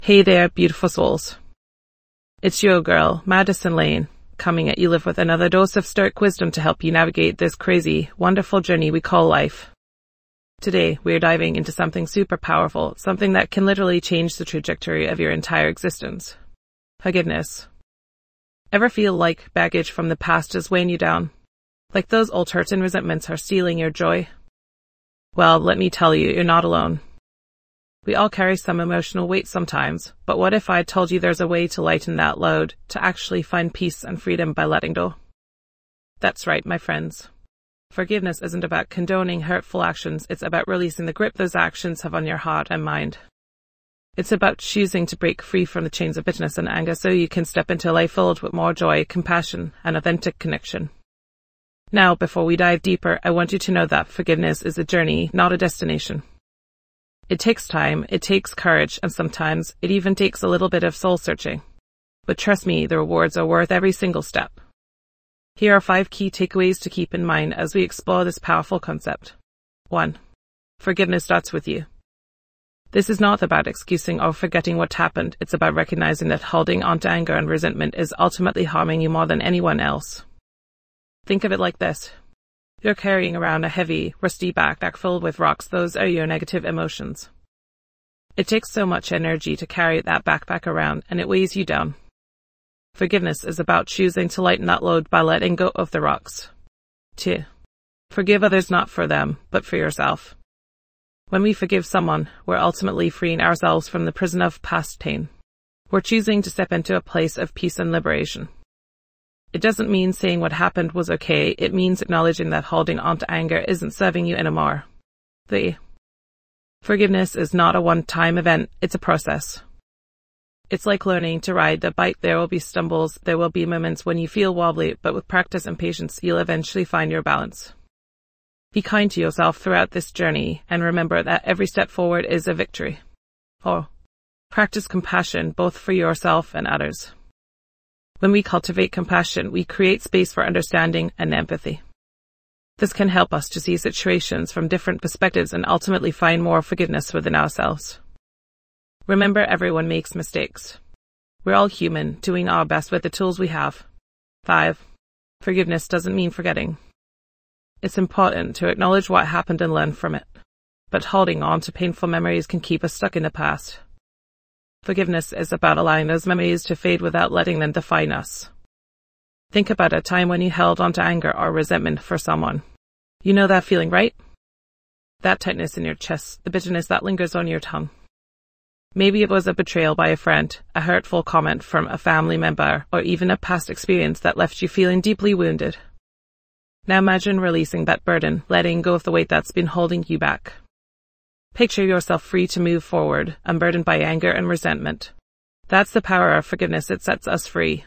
Hey there, beautiful souls. It's your girl, Madison Lane, coming at you live with another dose of stoic wisdom to help you navigate this crazy, wonderful journey we call life. Today, we're diving into something super powerful, something that can literally change the trajectory of your entire existence. Forgiveness. Ever feel like baggage from the past is weighing you down? Like those old hurts and resentments are stealing your joy? Well, let me tell you, you're not alone. We all carry some emotional weight sometimes, but what if I told you there's a way to lighten that load, to actually find peace and freedom by letting go? That's right, my friends. Forgiveness isn't about condoning hurtful actions, it's about releasing the grip those actions have on your heart and mind. It's about choosing to break free from the chains of bitterness and anger so you can step into a life filled with more joy, compassion, and authentic connection. Now, before we dive deeper, I want you to know that forgiveness is a journey, not a destination. It takes time, it takes courage, and sometimes it even takes a little bit of soul-searching. But trust me, the rewards are worth every single step. Here are 5 key takeaways to keep in mind as we explore this powerful concept. 1. Forgiveness starts with you. This is not about excusing or forgetting what happened, it's about recognizing that holding on to anger and resentment is ultimately harming you more than anyone else. Think of it like this. You're carrying around a heavy, rusty backpack filled with rocks. Those are your negative emotions. It takes so much energy to carry that backpack around, and it weighs you down. Forgiveness is about choosing to lighten that load by letting go of the rocks. 2. Forgive others not for them, but for yourself. When we forgive someone, we're ultimately freeing ourselves from the prison of past pain. We're choosing to step into a place of peace and liberation. It doesn't mean saying what happened was okay, it means acknowledging that holding on to anger isn't serving you anymore. 3. Forgiveness is not a one-time event, it's a process. It's like learning to ride the bike. There will be stumbles, there will be moments when you feel wobbly, but with practice and patience, you'll eventually find your balance. Be kind to yourself throughout this journey, and remember that every step forward is a victory. 4. Practice compassion, both for yourself and others. When we cultivate compassion, we create space for understanding and empathy. This can help us to see situations from different perspectives and ultimately find more forgiveness within ourselves. Remember, everyone makes mistakes. We're all human, doing our best with the tools we have. 5. Forgiveness doesn't mean forgetting. It's important to acknowledge what happened and learn from it. But holding on to painful memories can keep us stuck in the past. Forgiveness is about allowing those memories to fade without letting them define us. Think about a time when you held on to anger or resentment for someone. You know that feeling, right? That tightness in your chest, the bitterness that lingers on your tongue. Maybe it was a betrayal by a friend, a hurtful comment from a family member, or even a past experience that left you feeling deeply wounded. Now imagine releasing that burden, letting go of the weight that's been holding you back. Picture yourself free to move forward, unburdened by anger and resentment. That's the power of forgiveness. It sets us free.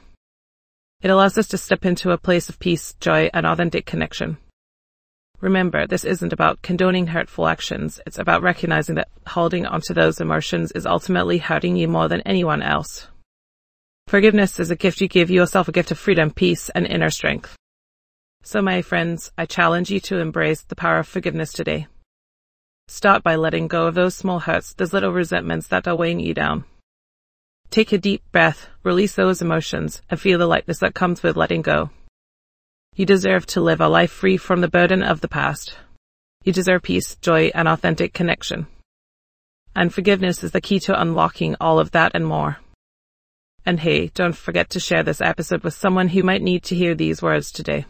It allows us to step into a place of peace, joy, and authentic connection. Remember, this isn't about condoning hurtful actions. It's about recognizing that holding onto those emotions is ultimately hurting you more than anyone else. Forgiveness is a gift you give yourself, a gift of freedom, peace, and inner strength. So, my friends, I challenge you to embrace the power of forgiveness today. Start by letting go of those small hurts, those little resentments that are weighing you down. Take a deep breath, release those emotions, and feel the lightness that comes with letting go. You deserve to live a life free from the burden of the past. You deserve peace, joy, and authentic connection. And forgiveness is the key to unlocking all of that and more. And hey, don't forget to share this episode with someone who might need to hear these words today.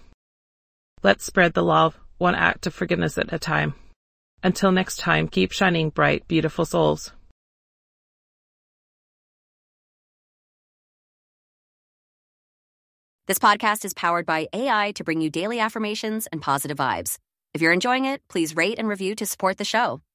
Let's spread the love, one act of forgiveness at a time. Until next time, keep shining bright, beautiful souls. This podcast is powered by AI to bring you daily affirmations and positive vibes. If you're enjoying it, please rate and review to support the show.